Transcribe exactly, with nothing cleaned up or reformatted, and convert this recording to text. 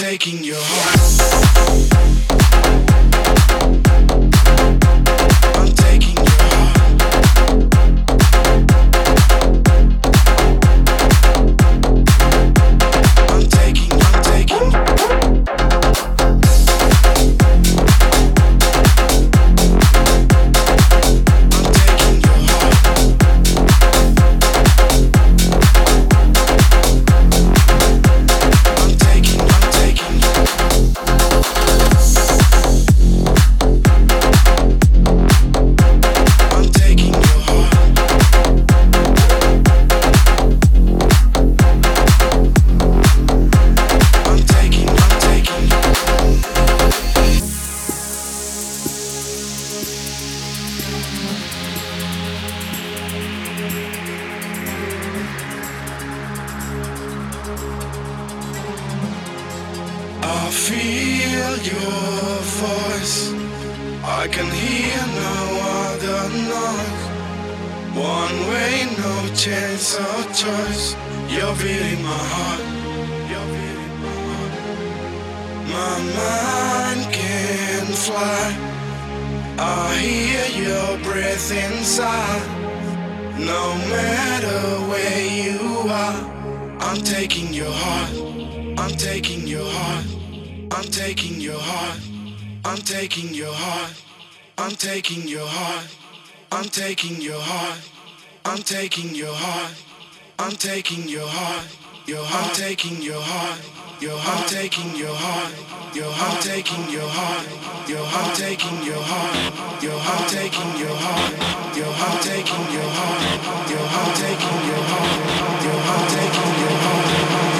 taking your heart. I'm taking your I'm taking, I'm taking I feel your voice. I can hear no other noise. One way, no chance or choice. You're beating my heart. You're beating my heart. My mind can fly. I hear your breath inside. No matter where you are, I'm taking your heart. I'm taking your heart. I'm taking your heart. I'm taking your heart. I'm taking your heart. I'm taking your heart. I'm taking your heart. I'm taking your heart. Your heart. I'm taking your heart. Your heart. I'm taking your heart. Your heart. I'm taking your heart. Your heart. I'm taking your heart. Your heart. I'm taking your heart. Your heart. I'm taking your heart. Your heart. I'm taking your heart. Your heart. I'm taking your heart.